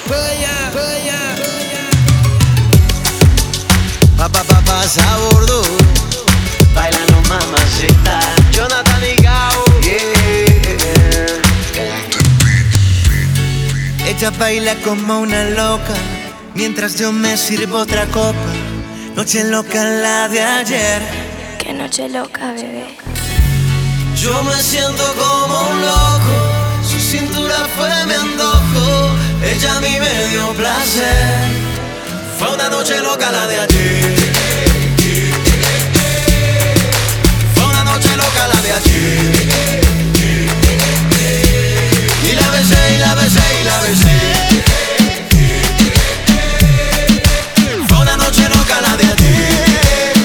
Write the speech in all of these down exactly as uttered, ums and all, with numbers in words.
Pa, pa, pa, pasa a bordo. Bailando mamacita, Jonathan y Gao. Yeah. Ella baila como una loca, mientras yo me sirvo otra copa. Noche loca la de ayer. Qué noche loca, bebé. Yo me siento como un loco, su cintura fue mi antojo, ella a mí me dio placer. Fue una noche loca la de ayer. Fue una noche loca la de ayer. Y la besé, y la besé, y la besé. Fue una noche loca la de ayer.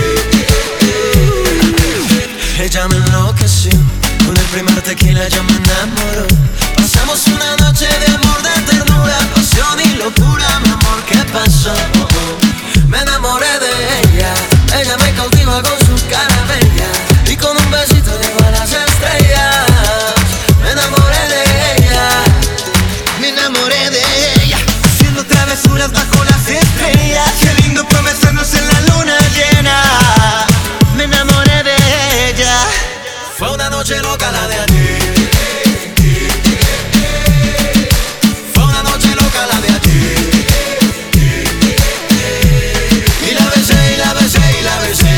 Ella me enloqueció, con el primer tequila ya me enamoró. Pasamos una noche de amor, de ternura, pasión y locura. Mi amor, ¿qué pasó? Me enamoré de ella, ella me cautiva con su cara bella, y con un besito llegó a las estrellas. Me enamoré de ella, me enamoré de ella, haciendo travesuras bajo las estrellas. Qué lindo fue besarnos en la luna llena. Me enamoré de ella. Fue una noche loca la de ayer. Fue una noche loca la de ayer. Y la besé, y la besé, y la besé.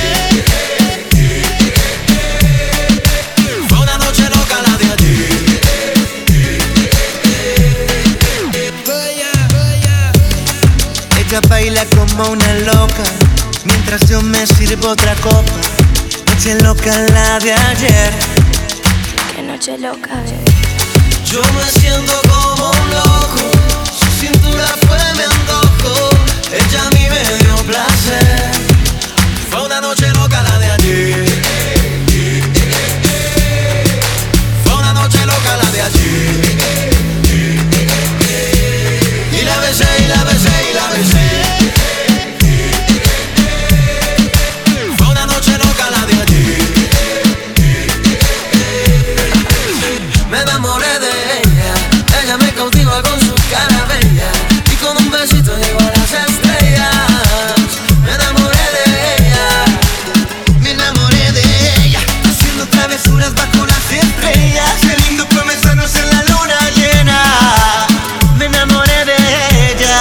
Fue una noche loca la de ayer. Ella baila como una loca, mientras yo me sirvo otra copa. Noche loca la de ayer. Qué noche loca, bebé. Yo me siento como un loco, su cintura fue mi antojo, ella a mí me dio placer. Fue una noche loca la de ayer. Fue una noche loca la de ayer. Y la besé, y la besé, y la besé. Fue una noche loca la de ayer. Me enamoré de ella, ella me cautiva con su cara bella, y con un besito llegó a las estrellas. Me enamoré de ella, me enamoré de ella, haciendo travesuras bajo las estrellas. Qué lindo fue besarnos en la luna llena. Me enamoré de ella.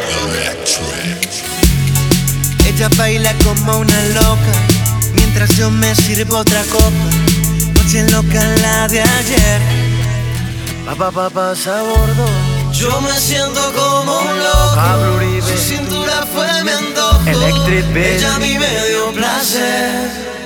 Ella baila como una loca, mientras yo me sirvo otra copa. Noche loca la de ayer. Pa, pa, pa, pasa a bordo. Yo me siento como un loco, Pablo Uribe. su cintura fue mi antojo, Electric Bill. ella a mí me dio placer.